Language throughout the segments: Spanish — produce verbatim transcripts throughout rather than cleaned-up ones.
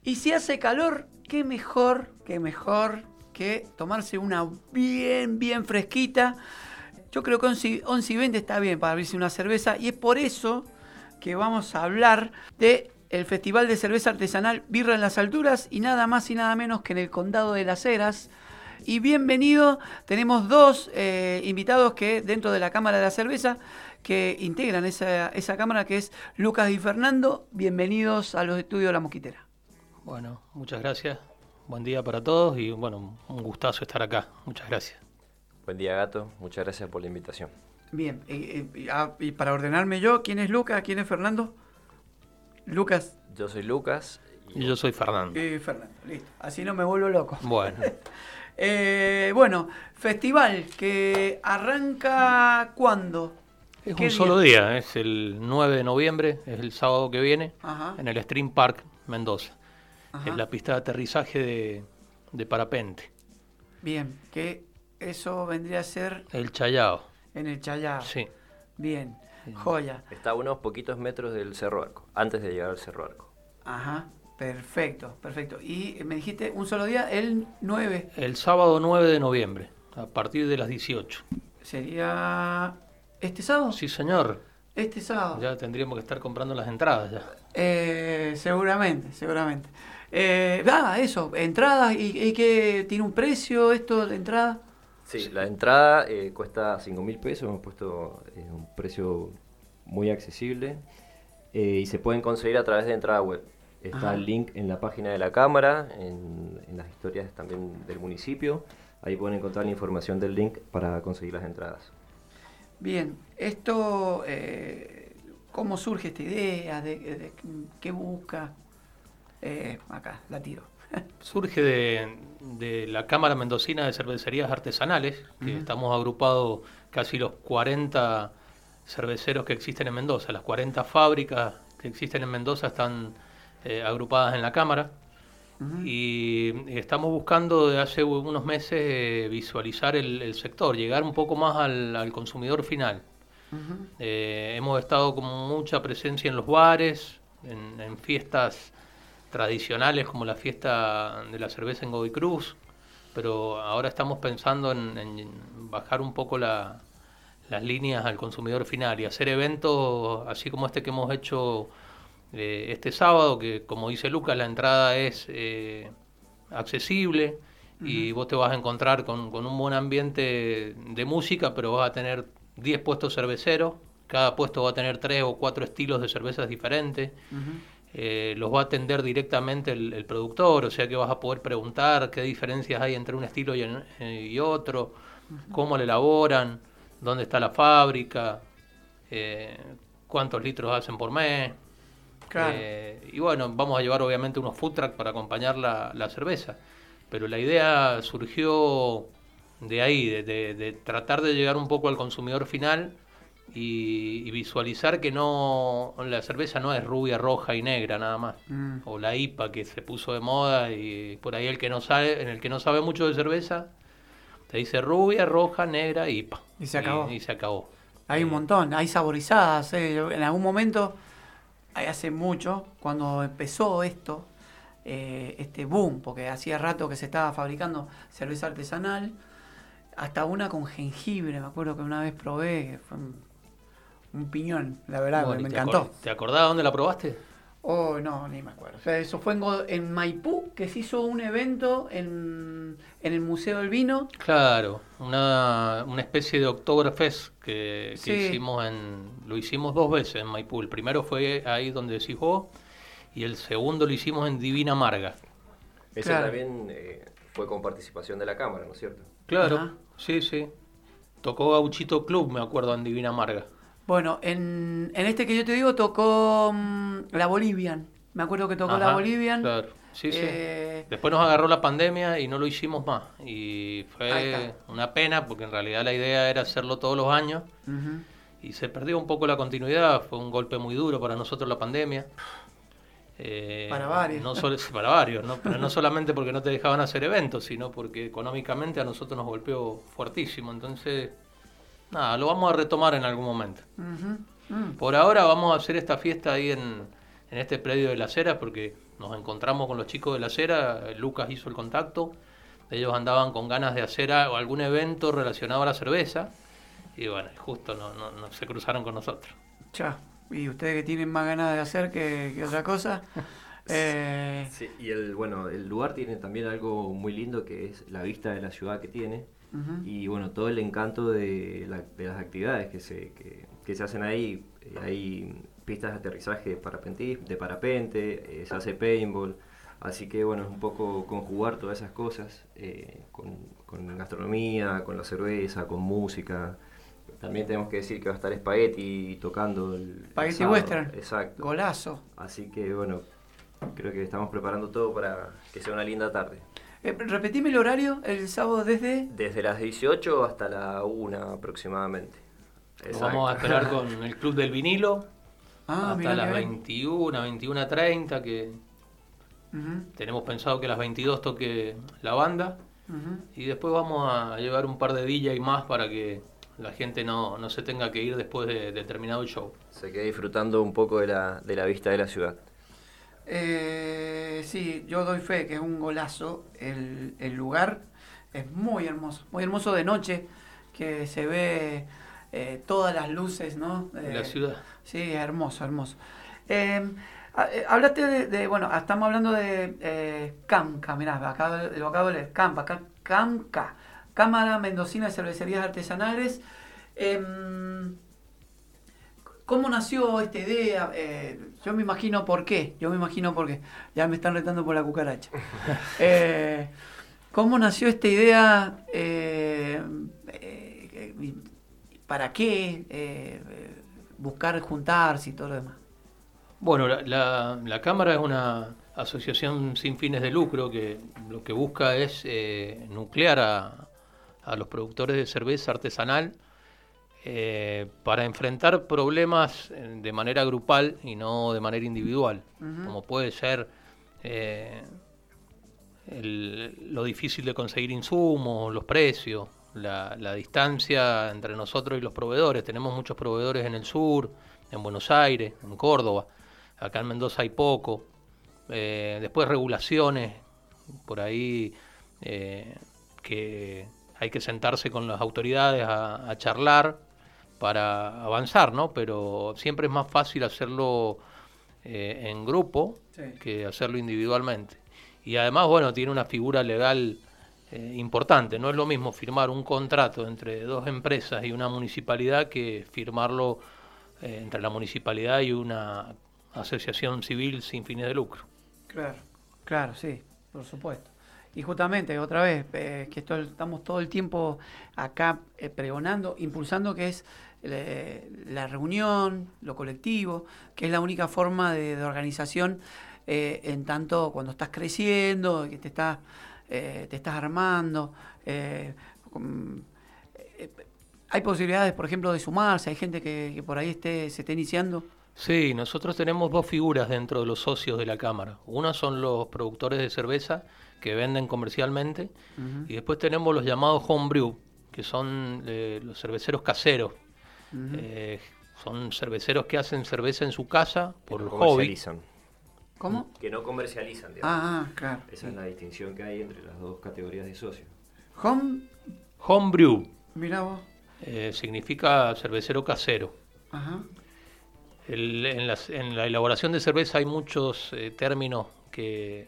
Y si hace calor, qué mejor, qué mejor que tomarse una bien, bien fresquita. Yo creo que once, once y veinte está bien para abrirse una cerveza y es por eso que vamos a hablar de el Festival de Cerveza Artesanal Birra en las Alturas y nada más y nada menos que en el Condado de Las Heras. Y bienvenido, tenemos dos eh, invitados que dentro de la Cámara de la Cerveza que integran esa, esa cámara, que es Lucas y Fernando. Bienvenidos a los estudios de La Mosquitera. Bueno, muchas gracias. Buen día para todos y bueno, un gustazo estar acá. Muchas gracias. Buen día, Gato. Muchas gracias por la invitación. Bien, eh, eh, ah, y para ordenarme yo, ¿quién es Lucas? ¿Quién es Fernando? Lucas. Yo soy Lucas. Y, y yo soy Fernando. Y Fernando, listo. Así no me vuelvo loco. Bueno. eh, bueno, festival que arranca ¿cuándo? Es un solo día, es el nueve de noviembre, es el sábado que viene, Ajá. en el Stream Park Mendoza. Ajá. Es la pista de aterrizaje de, de parapente. Bien, que eso vendría a ser... El Chayao. En el Chayao. Sí. Bien, joya. Está a unos poquitos metros del Cerro Arco, antes de llegar al Cerro Arco. Ajá, perfecto, perfecto. Y me dijiste un solo día, el nueve. El sábado nueve de noviembre, a partir de las dieciocho. ¿Sería este sábado? Sí, señor. Este sábado. Ya tendríamos que estar comprando las entradas ya. Eh, seguramente, seguramente. Eh, ah, eso, entradas, ¿y, y qué tiene un precio esto de entrada? Sí, la entrada eh, cuesta cinco mil pesos, hemos puesto eh, un precio muy accesible eh, y se pueden conseguir a través de entrada web. Está Ajá. el link en la página de la Cámara, en, en las historias también del municipio. Ahí pueden encontrar la información del link para conseguir las entradas. Bien, esto, eh, ¿cómo surge esta idea? ¿De, de, de qué busca? Eh, acá, la tiro. Surge de, de la Cámara Mendocina de Cervecerías Artesanales, que Uh-huh. estamos agrupados casi los cuarenta cerveceros que existen en Mendoza. Las cuarenta fábricas que existen en Mendoza están eh, agrupadas en la Cámara. Uh-huh. Y estamos buscando de hace unos meses eh, visualizar el, el sector, llegar un poco más al, al consumidor final. Uh-huh. Eh, hemos estado con mucha presencia en los bares, en, en fiestas tradicionales como la fiesta de la cerveza en Godoy Cruz, pero ahora estamos pensando en, en bajar un poco la, las líneas al consumidor final y hacer eventos así como este que hemos hecho eh, este sábado, que como dice Lucas, la entrada es eh, accesible. Uh-huh. Y vos te vas a encontrar con, con un buen ambiente de música, pero vas a tener diez puestos cerveceros, cada puesto va a tener tres o cuatro estilos de cervezas diferentes. Uh-huh. Eh, los va a atender directamente el, el productor, o sea que vas a poder preguntar qué diferencias hay entre un estilo y, eh, y otro, uh-huh. cómo lo elaboran, dónde está la fábrica, eh, cuántos litros hacen por mes. Claro. Eh, y bueno, vamos a llevar obviamente unos food trucks para acompañar la, la cerveza, pero la idea surgió de ahí, de, de, de tratar de llegar un poco al consumidor final. Y, y visualizar que no la cerveza no es rubia, roja y negra nada más, mm. o la I P A que se puso de moda y por ahí el que no sabe, en el que no sabe mucho de cerveza te dice rubia, roja, negra, I P A y se acabó. Y, y se acabó. Hay un montón, hay saborizadas. Eh. En algún momento, hace mucho, cuando empezó esto, eh, este boom, porque hacía rato que se estaba fabricando cerveza artesanal, hasta una con jengibre, me acuerdo que una vez probé, que fue un, un piñón, la verdad, bueno, me, me encantó. Acor- ¿Te acordás dónde la probaste? Oh, no, ni me acuerdo. O sea, eso fue en, en Maipú, que se hizo un evento en, en el Museo del Vino. Claro, una, una especie de Oktoberfest que, que sí. hicimos en, lo hicimos dos veces en Maipú. El primero fue ahí donde decís vos, y el segundo lo hicimos en Divina Marga. Ese claro. también eh, fue con participación de la Cámara, ¿no es cierto? Claro, Ajá. sí, sí. Tocó Gauchito Club, me acuerdo, en Divina Marga. Bueno, en, en este que yo te digo tocó um, la Bolivian. Me acuerdo que tocó Ajá, la Bolivian. Claro, sí, eh... sí. Después nos agarró la pandemia y no lo hicimos más. Y fue una pena porque en realidad la idea era hacerlo todos los años. Uh-huh. Y se perdió un poco la continuidad. Fue un golpe muy duro para nosotros la pandemia. Eh, para varios. No solo, para varios, ¿no? Pero no solamente porque no te dejaban hacer eventos, sino porque económicamente a nosotros nos golpeó fuertísimo. Entonces, nada, lo vamos a retomar en algún momento. Uh-huh. Uh-huh. Por ahora vamos a hacer esta fiesta ahí en, en este predio de Las Heras porque nos encontramos con los chicos de la acera, Lucas hizo el contacto, ellos andaban con ganas de hacer a- algún evento relacionado a la cerveza, y bueno, justo no, no, no se cruzaron con nosotros. Ya. Y ustedes que tienen más ganas de hacer que, que otra cosa. eh, Sí, y el, bueno, el lugar tiene también algo muy lindo que es la vista de la ciudad que tiene. Ujú. Y bueno, todo el encanto de, la- de las actividades que se, que, que se hacen ahí. Eh, hay pistas de aterrizaje de parapente, de parapente, eh, se hace paintball. Así que bueno, es un poco conjugar todas esas cosas eh, con, con gastronomía, con la cerveza, con música. También tenemos que decir que va a estar Spaghetti tocando el Spaghetti sábado. Western. Exacto. Golazo. Así que bueno, creo que estamos preparando todo para que sea una linda tarde. Eh, repetime el horario, el sábado desde... Desde las dieciocho hasta la una aproximadamente. Nos Exacto. vamos a esperar con el Club del Vinilo Ah, mirá hasta que las bien. veintiuna, veintiuna treinta, que Ujú, tenemos pensado que a las veintidós toque la banda, ujú. y después vamos a llevar un par de D J más para que la gente no, no se tenga que ir después de, de terminado el show. Se queda disfrutando un poco de la, de la vista de la ciudad. Eh, sí, yo doy fe que es un golazo. El, el lugar es muy hermoso, muy hermoso de noche, que se ve eh, todas las luces, ¿no? De la Eh, ciudad. Sí, hermoso, hermoso. Eh, ha- eh, hablaste de, de- bueno, ah, estamos hablando de eh, CAMCA, mirá, acabo de- lo acabo de leer, CAMPA, Ca- CAMCA, Cámara Mendocina de Cervecerías Artesanales. Em, ¿Cómo nació esta idea? Eh, yo me imagino por qué, yo me imagino por qué. Ya me están retando por la cucaracha. Eh, ¿Cómo nació esta idea? Eh, eh, y ¿Para qué? Eh, eh, buscar juntarse y todo lo demás. Bueno, la, la, la Cámara es una asociación sin fines de lucro que lo que busca es eh, nuclear a, a los productores de cerveza artesanal eh, para enfrentar problemas eh, de manera grupal y no de manera individual, Ujú. como puede ser eh, el- lo difícil de conseguir insumos, los precios, la, la distancia entre nosotros y los proveedores. Tenemos muchos proveedores en el sur, en Buenos Aires, en Córdoba. Acá en Mendoza hay poco. Eh, después regulaciones, por ahí eh, que hay que sentarse con las autoridades a, a charlar para avanzar, ¿no? Pero siempre es más fácil hacerlo eh, en grupo Sí. que hacerlo individualmente. Y además, bueno, tiene una figura legal eh, importante. No es lo mismo firmar un contrato entre dos empresas y una municipalidad que firmarlo eh, entre la municipalidad y una asociación civil sin fines de lucro. Claro, claro, sí, por supuesto. Y justamente, otra vez, eh, que esto, estamos todo el tiempo acá eh, pregonando, impulsando que es eh, la reunión, lo colectivo, que es la única forma de, de organización eh, en tanto cuando estás creciendo, que te estás, eh, te estás armando. eh, com- eh, hay posibilidades, por ejemplo, de sumarse, hay gente que, que por ahí esté, se esté iniciando. Sí, nosotros tenemos dos figuras dentro de los socios de la Cámara. Una son los productores de cerveza que venden comercialmente, Ujú, y después tenemos los llamados homebrew, que son eh, los cerveceros caseros. ujú. Eh, son cerveceros que hacen cerveza en su casa Que por no hobby. comercializan. ¿Cómo? Que no comercializan, digamos. Ah, ah, claro. Esa es la distinción que hay entre las dos categorías de socios. Home, Homebrew mirá vos. eh, significa cervecero casero. Ajá. El- en, las- en la elaboración de cerveza hay muchos eh, términos que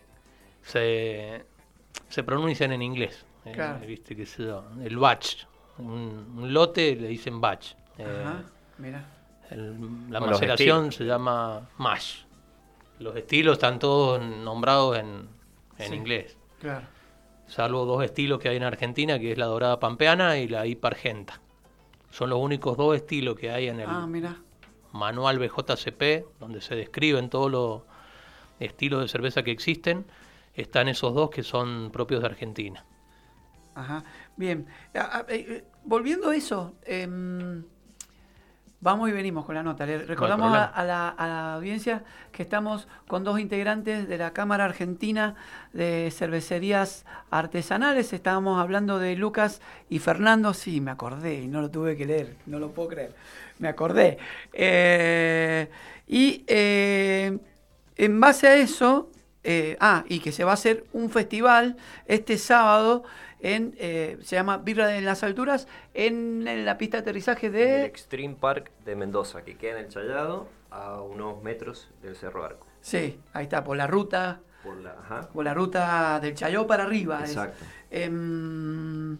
se, se pronuncian en inglés. Eh, Claro. Viste que se llama el batch. Un, un lote le dicen batch. Eh, Ajá, mira. el- la O los maceración estilos. se llama mash. Los estilos están todos nombrados en, en Sí. inglés. Claro. Salvo dos estilos que hay en Argentina, que es la dorada pampeana y la I P A Argenta. Son los únicos dos estilos que hay en el Ah, mira. manual B J C P, donde se describen todos los estilos de cerveza que existen. Están esos dos que son propios de Argentina. Ajá. Bien. A- a- eh, eh, volviendo a eso, em, vamos y venimos con la nota. Le recordamos a, problema. a la, a la audiencia que estamos con dos integrantes de la Cámara Argentina de Cervecerías Artesanales. Estábamos hablando de Lucas y Fernando. Sí, me acordé y no lo tuve que leer, no lo puedo creer. Me acordé. Eh, y eh, en base a eso, Eh, ah, y que se va a hacer un festival este sábado en, eh, se llama Birra en las Alturas, en, en la pista de aterrizaje En de... el Extreme Park de Mendoza, que queda en el Chayado, a unos metros del Cerro Arco. Sí, ahí está, por la ruta, Por la, ajá. por la ruta del Chayó para arriba. Exacto. Es. Em,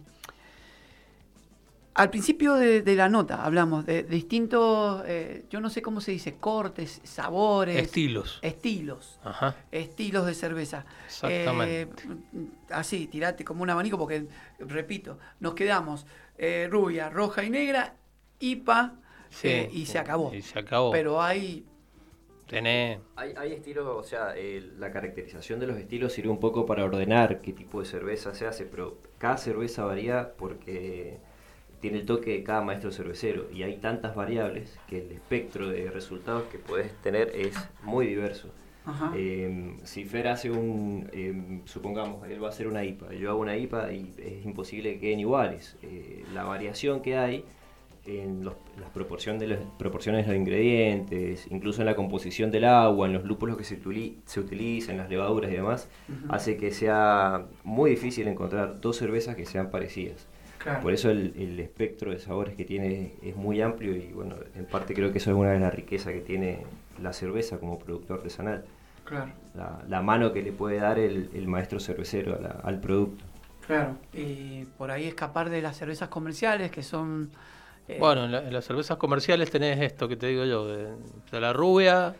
al principio de, de la nota hablamos de, de distintos, eh, yo no sé cómo se dice, cortes, sabores. Estilos. Estilos. Ajá. Estilos de cerveza. Exactamente. Eh, así, tirate como un abanico porque, repito, nos quedamos eh, rubia, roja y negra, I P A, Sí, eh, y se acabó. Y se acabó. Pero hay... Tenés... Hay, hay estilos, o sea, eh, la caracterización de los estilos sirve un poco para ordenar qué tipo de cerveza se hace, pero cada cerveza varía porque tiene el toque de cada maestro cervecero y hay tantas variables que el espectro de resultados que puedes tener es muy diverso. Ajá. Eh, si Fer hace un, eh, supongamos, él va a hacer una I P A, yo hago una I P A y es imposible que queden iguales. Eh, la variación que hay en los, las proporción de los, proporciones de los ingredientes, incluso en la composición del agua, en los lúpulos que se, utili, se utilizan, las levaduras y demás, uh-huh. hace que sea muy difícil encontrar dos cervezas que sean parecidas. Claro. Por eso el, el espectro de sabores que tiene es muy amplio y bueno, en parte creo que eso es una de las riquezas que tiene la cerveza como producto artesanal. Claro. La, la mano que le puede dar el, el maestro cervecero a la, al producto. Claro, y por ahí escapar de las cervezas comerciales que son... Eh... Bueno, en, la, en las cervezas comerciales tenés esto que te digo yo, de, de la rubia,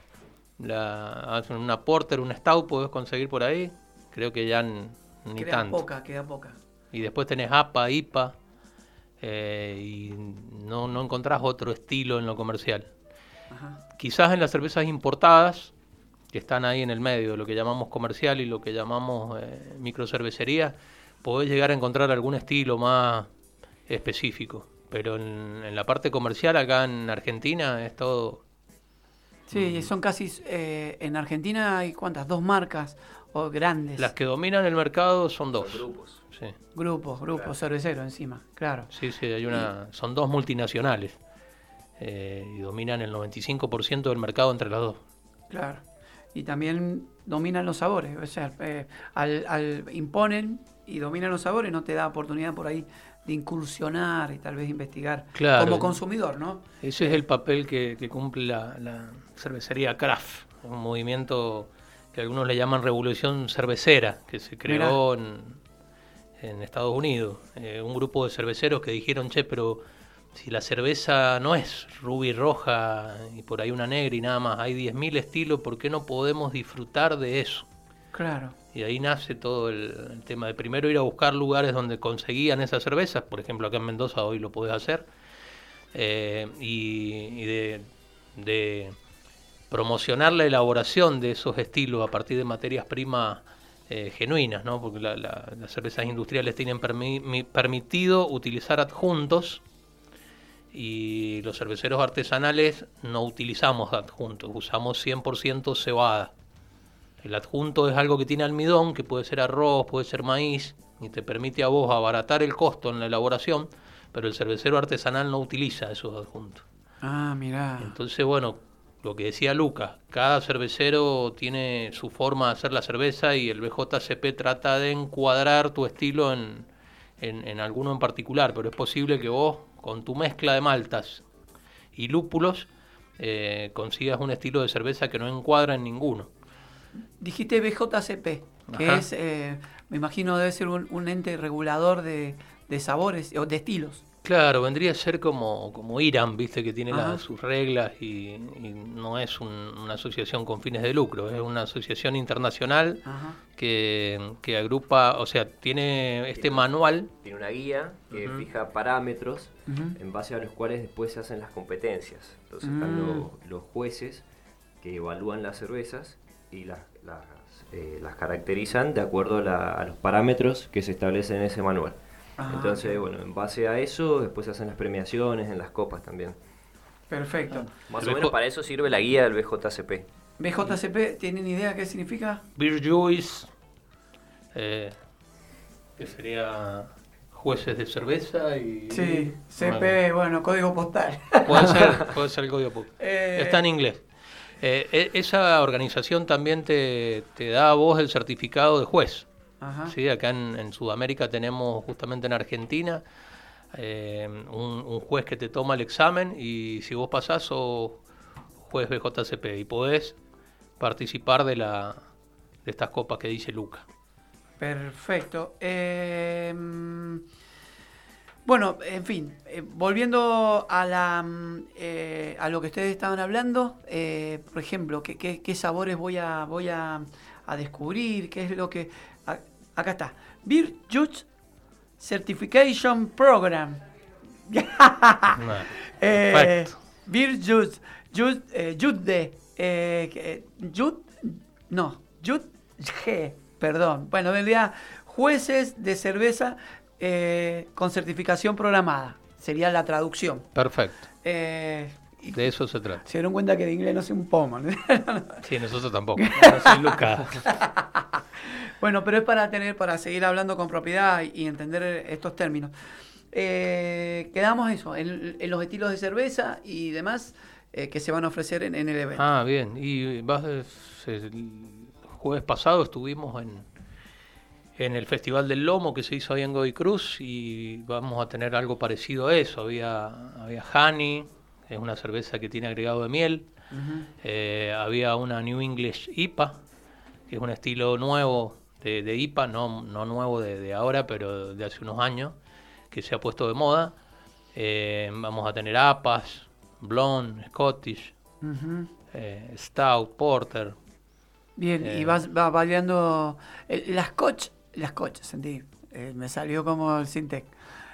la, una porter, un stout podés conseguir por ahí, creo que ya n, ni queda tanto. Queda poca, queda poca. Y después tenés A P A, I P A, eh, y no, no encontrás otro estilo en lo comercial. Ajá. Quizás en las cervezas importadas, que están ahí en el medio de lo que llamamos comercial y lo que llamamos eh, microcervecería, podés llegar a encontrar algún estilo más específico. Pero en, en la parte comercial acá en Argentina es todo... Sí, son casi... Eh, en Argentina hay ¿cuántas? Dos marcas o grandes. Las que dominan el mercado son dos. Son grupos. Sí. Grupos, grupos claro. cerveceros encima, claro. Sí, sí, hay una, y... son dos multinacionales eh, y dominan el noventa y cinco por ciento del mercado entre las dos. Claro. Y también dominan los sabores, o sea, eh, al, al imponen y dominan los sabores, no te da oportunidad por ahí de incursionar y tal vez investigar claro, como consumidor, ¿no? Ese es el papel que, que cumple la, la cervecería craft, un movimiento que algunos le llaman revolución cervecera, que se creó en, en Estados Unidos. Eh, un grupo de cerveceros que dijeron, che, pero si la cerveza no es rubia y roja y por ahí una negra y nada más, hay diez mil estilos, ¿por qué no podemos disfrutar de eso? Claro. Y ahí nace todo el, el tema de primero ir a buscar lugares donde conseguían esas cervezas, por ejemplo acá en Mendoza hoy lo podés hacer, eh, y, y de, de promocionar la elaboración de esos estilos a partir de materias primas eh, genuinas, ¿no? Porque la, la, las cervezas industriales tienen permi- permitido utilizar adjuntos y los cerveceros artesanales no utilizamos adjuntos, usamos cien por ciento cebada. El adjunto es algo que tiene almidón, que puede ser arroz, puede ser maíz, y te permite a vos abaratar el costo en la elaboración, pero el cervecero artesanal no utiliza esos adjuntos. Ah, mirá. Entonces, bueno, lo que decía Lucas, cada cervecero tiene su forma de hacer la cerveza y el B J C P trata de encuadrar tu estilo en, en, en alguno en particular, pero es posible que vos, con tu mezcla de maltas y lúpulos, eh, consigas un estilo de cerveza que no encuadra en ninguno. Dijiste B J C P, que Ajá. es, eh, me imagino debe ser un, un ente regulador de, de sabores o de estilos. Claro, vendría a ser como, como IRAM, viste, que tiene la, sus reglas y, y no es un, una asociación con fines de lucro, es una asociación internacional que, que agrupa, o sea, tiene este tiene, manual. Tiene una guía que uh-huh. fija parámetros uh-huh. en base a los cuales después se hacen las competencias. Entonces uh-huh. están los, los jueces que evalúan las cervezas y las, las, eh, las caracterizan de acuerdo a, la, a los parámetros que se establecen en ese manual. Ah, Entonces, okay. bueno, en base a eso, después se hacen las premiaciones en las copas también. Perfecto. Más el o menos B J... para eso sirve la guía del B J C P. ¿B J C P tienen idea qué significa? Beer Juice, eh, que sería jueces de cerveza y... Sí, C P, bueno, bueno código postal. Puede ser, puede ser el código postal. Eh... Está en inglés. Eh, esa organización también te, te da a vos el certificado de juez. Ajá. ¿Sí? Acá en, en Sudamérica tenemos, justamente en Argentina, eh, un, un juez que te toma el examen y si vos pasás sos juez B J C P y podés participar de, la, de estas copas que dice Luca. Perfecto. Eh, bueno, en fin, eh, volviendo a la eh, a lo que ustedes estaban hablando, eh, por ejemplo, ¿qué, qué, qué sabores voy a voy a, a descubrir? ¿Qué es lo que a, acá está? Beer Judge Certification Program. No, eh, perfecto. Beer Judge Judge eh, Judge eh, Jud no Judge G. Perdón. Bueno, en realidad, jueces de cerveza eh, con certificación programada. Sería la traducción. Perfecto. Eh, De eso se trata. se dieron cuenta que de inglés no sé un pomo, ¿no? Sí, nosotros tampoco. No soy Luca. Bueno, pero es para tener, para seguir hablando con propiedad y entender estos términos. Eh, quedamos eso, en, en los estilos de cerveza y demás eh, que se van a ofrecer en, en el evento. Ah, bien. Y vas el jueves pasado estuvimos en, en el Festival del Lomo que se hizo ahí en Godoy Cruz y vamos a tener algo parecido a eso. Había, había Honey, es una cerveza que tiene agregado de miel. Uh-huh. Eh, había una New English I P A, que es un estilo nuevo de, de I P A, no, no nuevo de, de ahora, pero de hace unos años, que se ha puesto de moda. Eh, vamos a tener A P As, Blonde, Scottish, Uh-huh. eh, Stout, Porter. Bien, Eh, y vas va variando. Eh, las Scotch, las Scotch, sentí, eh, me salió como el Sintec.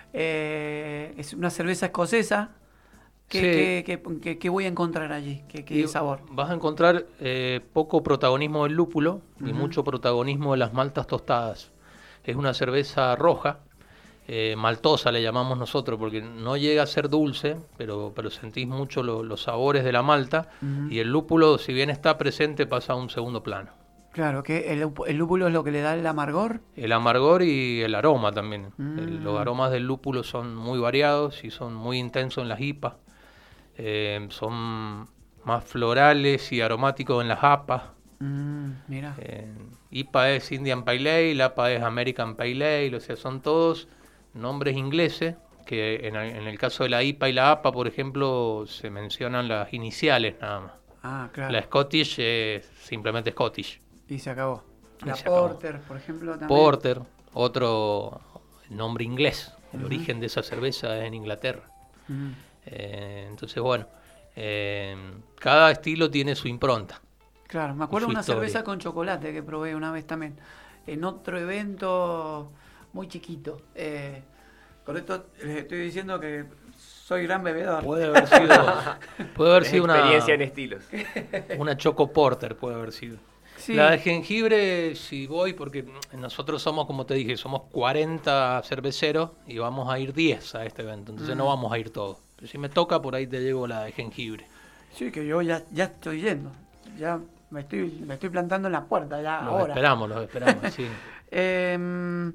Eh, es una cerveza escocesa. ¿Qué, Sí. qué, qué, qué- qué voy a encontrar allí? ¿Qué, qué Y sabor? Vas a encontrar eh, poco protagonismo del lúpulo y Ujú. mucho protagonismo de las maltas tostadas. Es una cerveza roja, eh, maltosa le llamamos nosotros, porque no llega a ser dulce, pero, pero sentís mucho lo- los sabores de la malta. Ujú. Y el lúpulo, si bien está presente, pasa a un segundo plano. Claro, que el, lúp- el lúpulo es lo que le da el amargor. El amargor y el aroma también. Mm. El- los aromas del lúpulo son muy variados y son muy intensos en las I P A. Eh, son más florales y aromáticos en las A P A. Mm, mira. Eh, I P A es Indian Pale Ale, A P A es American Pale Ale, o sea, son todos nombres ingleses, que en, el- en el caso de la I P A y la A P A, por ejemplo, se mencionan las iniciales nada más. Ah, claro. La Scottish es simplemente Scottish. Y se acabó. Y La se acabó. Porter, por ejemplo, también. Porter, otro nombre inglés, el Ujú. origen de esa cerveza es en Inglaterra. Mm. Eh, entonces, bueno, eh, cada estilo tiene su impronta. Claro, me acuerdo su de una historia. cerveza con chocolate que probé una vez también. En otro evento muy chiquito. Eh, con esto les estoy diciendo que soy gran bebedor. Puede haber sido, puede haber Es sido una, experiencia en estilos. una Choco Porter, puede haber sido. Sí. La de jengibre, si voy, porque nosotros somos, como te dije, somos cuarenta cerveceros y vamos a ir diez a este evento, entonces Mm. no vamos a ir todos. Pero si me toca, por ahí te llevo la de jengibre. Sí, que yo ya, ya estoy yendo. Ya me estoy, me estoy plantando en la puerta, ya Los ahora. esperamos, los esperamos, sí. Eh,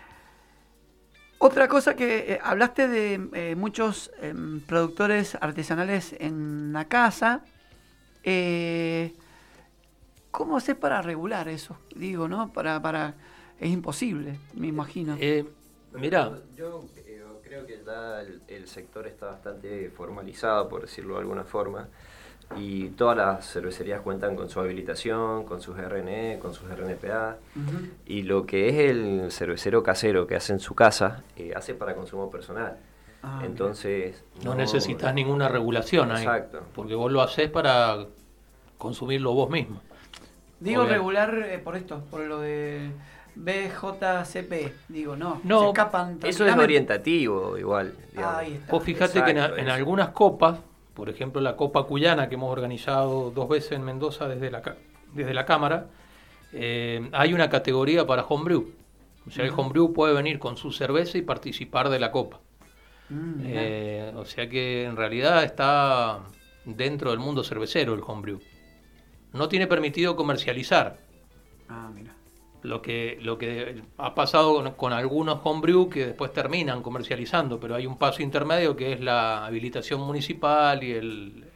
otra cosa que eh, hablaste de eh, muchos eh, productores artesanales en la casa. Eh, ¿Cómo haces para regular eso? Digo, ¿no? Para, para, es imposible, me imagino. Eh, mirá, Yo, yo, eh, creo que ya el, el sector está bastante formalizado, por decirlo de alguna forma, y todas las cervecerías cuentan con su habilitación, con sus R N E, con sus R N P A, Ujú. y lo que es el cervecero casero que hace en su casa, eh, hace para consumo personal. Ah, Entonces... no necesitas ninguna regulación ahí. Exacto. Porque vos lo haces para consumirlo vos mismo. Digo Obvio. regular eh, por esto, por lo de B J C P. Digo, no, No, se escapan Eso es tranquilamente. orientativo, igual. digamos. Ahí está. Vos fijate que en, Exacto, en eso. algunas copas, por ejemplo la Copa Cuyana que hemos organizado dos veces en Mendoza desde la, ca- desde la Cámara, eh, hay una categoría para homebrew. O sea, el Ujú. homebrew puede venir con su cerveza y participar de la copa. Mm, mirá. Eh, o sea que en realidad está dentro del mundo cervecero el homebrew. No tiene permitido comercializar. Ah, mira. Lo que, lo que ha pasado con, con algunos homebrew que después terminan comercializando, pero hay un paso intermedio que es la habilitación municipal y el,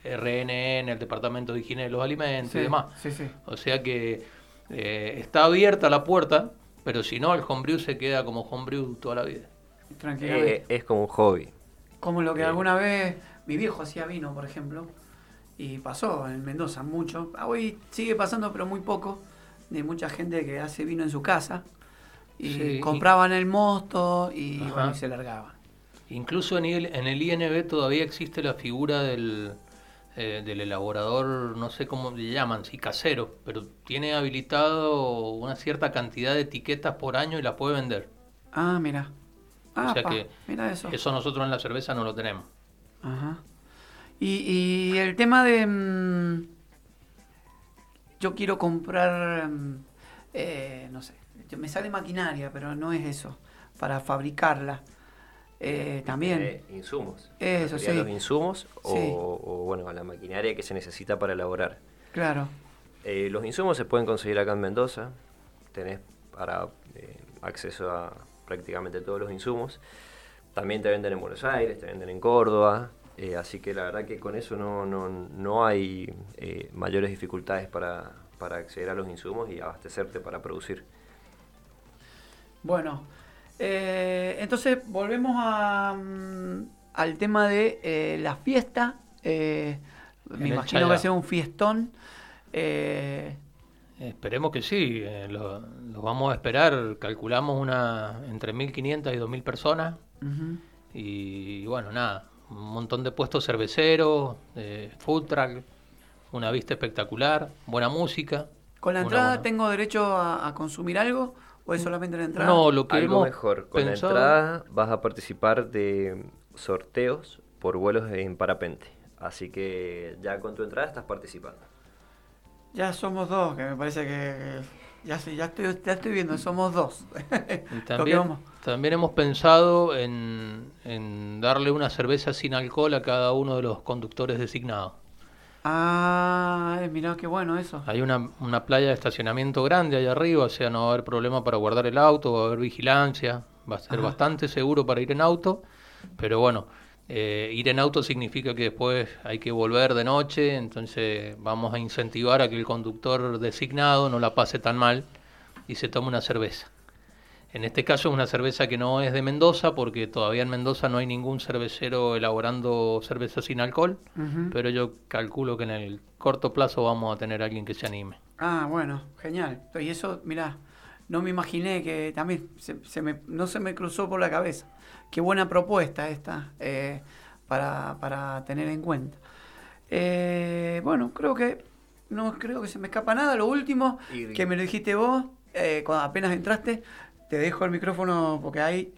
R N N, el Departamento de Higiene de los Alimentos Sí, y demás. sí, sí. O sea que eh, está abierta la puerta, pero si no, el homebrew se queda como homebrew toda la vida. Tranquilamente. Eh, es como un hobby. Como lo que eh. alguna vez mi viejo hacía vino, por ejemplo, y pasó en Mendoza mucho. Ah, hoy sigue pasando, pero muy poco, de mucha gente que hace vino en su casa y Sí, compraban el mosto y, Ajá. bueno, y se largaban. Incluso en el, en el I N B todavía existe la figura del, eh, del elaborador, no sé cómo le llaman, si casero, pero tiene habilitado una cierta cantidad de etiquetas por año y las puede vender. Ah, mira. Ah, O sea pa, que mira eso. Eso nosotros en la cerveza no lo tenemos. Ajá. Y, y el tema de... mm, yo quiero comprar, mm, eh, no sé, yo- me sale maquinaria, pero no es eso, para fabricarla. Eh, también. Eh, insumos. Eso, Serían sí. los insumos o, Sí. o, bueno, la maquinaria que se necesita para elaborar. Claro. Eh, los insumos se pueden conseguir acá en Mendoza. Tenés para eh, acceso a prácticamente todos los insumos. También te venden en Buenos Aires, te venden en Córdoba. Eh, así que la verdad que con eso no, no, no hay eh, mayores dificultades para, para acceder a los insumos y abastecerte para producir. Bueno, eh, entonces volvemos a, mm, al tema de eh, la fiesta. Eh, En me el imagino Chayá. que va a ser un fiestón. Eh, Esperemos que sí, eh, lo, lo vamos a esperar, calculamos una entre mil quinientas y dos mil personas ujú. y bueno, nada, un montón de puestos cerveceros, eh, food truck, una vista espectacular, buena música. ¿Con la una entrada buena- tengo derecho a, a consumir algo o es solamente la entrada? No, lo que Algo hemos mejor, con pensado- la entrada vas a participar de sorteos por vuelos en parapente. Así que ya con tu entrada estás participando. Ya somos dos, que me parece que ya, sé, ya, estoy, ya estoy viendo, somos dos. Y Lo que también, vamos- también hemos pensado en, en darle una cerveza sin alcohol a cada uno de los conductores designados. Ah, eh, mirá qué bueno eso. Hay una, una playa de estacionamiento grande allá arriba, o sea, no va a haber problema para guardar el auto, va a haber vigilancia, va a ser Ajá. bastante seguro para ir en auto, pero bueno, eh, ir en auto significa que después hay que volver de noche, entonces vamos a incentivar a que el conductor designado no la pase tan mal y se tome una cerveza. En este caso es una cerveza que no es de Mendoza, porque todavía en Mendoza no hay ningún cervecero elaborando cerveza sin alcohol, Ujú. pero yo calculo que en el corto plazo vamos a tener a alguien que se anime. Ah, bueno, genial. Y eso, mirá, no me imaginé que también se, se me, no se me cruzó por la cabeza. Qué buena propuesta esta eh, para, para tener en cuenta. Eh, bueno, creo que no creo que se me escapa nada. Lo último Y- que me lo dijiste vos, eh, cuando apenas entraste, te dejo el micrófono porque hay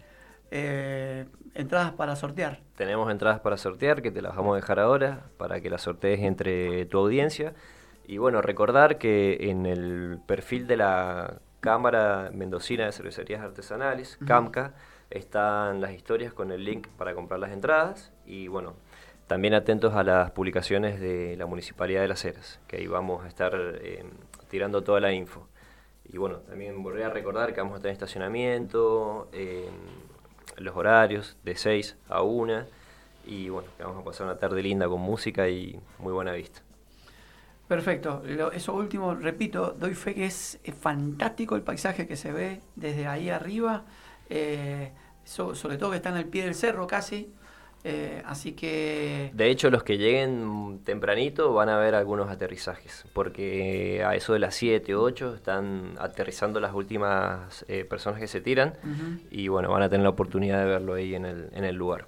eh, entradas para sortear. Tenemos entradas para sortear que te las vamos a dejar ahora para que las sortees entre tu audiencia. Y bueno, recordar que en el perfil de la Cámara Mendocina de Cervecerías Artesanales, Ujú. CAMCA, están las historias con el link para comprar las entradas. Y bueno, también atentos a las publicaciones de la Municipalidad de Las Heras, que ahí vamos a estar eh, tirando toda la info. Y bueno, también volver a recordar que vamos a tener estacionamiento, eh, los horarios de seis a una y bueno, que vamos a pasar una tarde linda con música y muy buena vista. Perfecto. Lo- eso último, repito, doy fe que es, es fantástico el paisaje que se ve desde ahí arriba, eh, so- sobre todo que están al pie del cerro casi, eh, así que... De hecho, los que lleguen tempranito van a ver algunos aterrizajes, porque a eso de las siete o ocho están aterrizando las últimas eh, personas que se tiran Ujú. y bueno, van a tener la oportunidad de verlo ahí en el, en el lugar.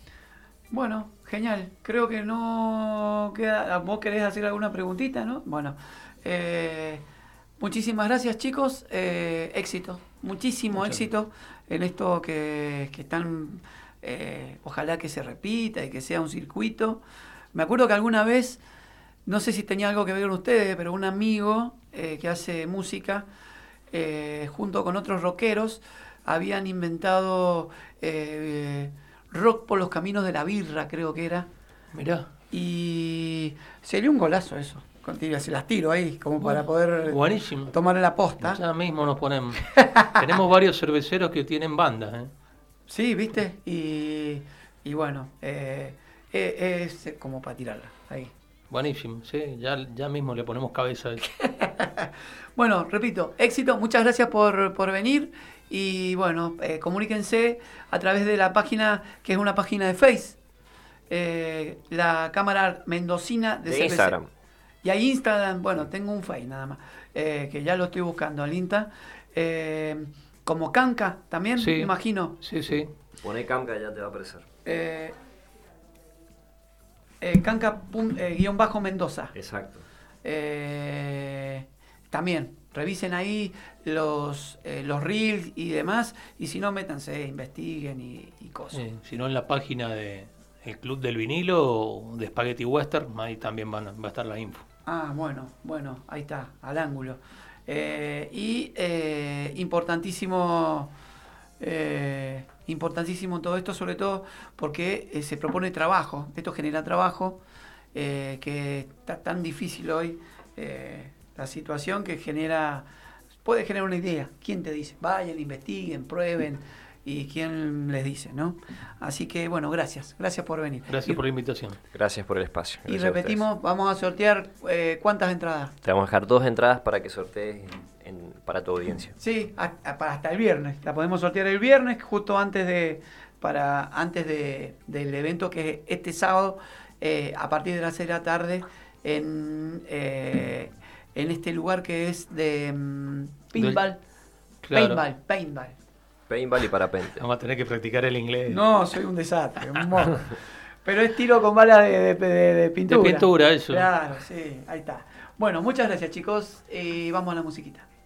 Bueno, genial. Creo que no queda... ¿Vos querés hacer alguna preguntita, no? Bueno, eh, muchísimas gracias, chicos. Eh, éxito, muchísimo Muchas éxito en esto que, que están... eh, ojalá que se repita y que sea un circuito. Me acuerdo que alguna vez, no sé si tenía algo que ver con ustedes, pero un amigo eh, que hace música, eh, junto con otros rockeros, habían inventado... eh, Rock por los caminos de la birra, creo que era. Mirá, Y sería un golazo eso. Contigo, se las tiro ahí, como para poder buenísimo. tomar la posta. Ya mismo nos ponemos. Tenemos varios cerveceros que tienen bandas, ¿eh? Sí, ¿viste? Y, y bueno, eh, eh, es como para tirarla ahí. Buenísimo, sí, ya, ya mismo le ponemos cabeza a eso. Bueno, repito, éxito, muchas gracias por, por venir y bueno, eh, comuníquense a través de la página, que es una página de Face, eh, la Cámara Mendocina de, De C P C. Instagram. Y hay Instagram, bueno, tengo un Face nada más, eh, que ya lo estoy buscando al Insta, eh, como Canca también, Sí. me imagino. Sí, sí. Pone Camca y ya te va a aparecer. Eh, eh, Canca pun- eh, guión bajo Mendoza. Exacto. Eh, también revisen ahí los, eh, los reels y demás, y si no, métanse, investiguen y, y cosas. Eh, si no, en la página de el Club del Vinilo o de Spaghetti Western, ahí también van a- va a estar la info. Ah, bueno, bueno, ahí está, al ángulo. Eh, y eh, importantísimo, eh, importantísimo todo esto, sobre todo porque eh, se propone trabajo. Esto genera trabajo, eh, que está tan difícil hoy, eh, la situación que genera, puede generar una idea. ¿Quién te dice? Vayan, investiguen, prueben, y quién les dice, ¿no? Así que, bueno, gracias, gracias por venir. Gracias Y- por la invitación. Gracias por el espacio. Y Gracias a ustedes. repetimos, vamos a sortear eh, ¿cuántas entradas? Te vamos a dejar dos entradas para que sortees en- en- para tu audiencia. Sí, a- a- para hasta el viernes. La podemos sortear el viernes, justo antes de para antes de, del evento, que es este sábado, eh, a partir de las seis de la tarde, en, eh, en este lugar que es de mm, paintball. Claro. Paintball, paintball. Paintball y parapente. Vamos a tener que practicar el inglés. No, soy un desastre, un moco. Pero es tiro con balas de, de- de- de pintura. De pintura, eso. Claro, sí, ahí está. Bueno, muchas gracias, chicos, y vamos a la musiquita.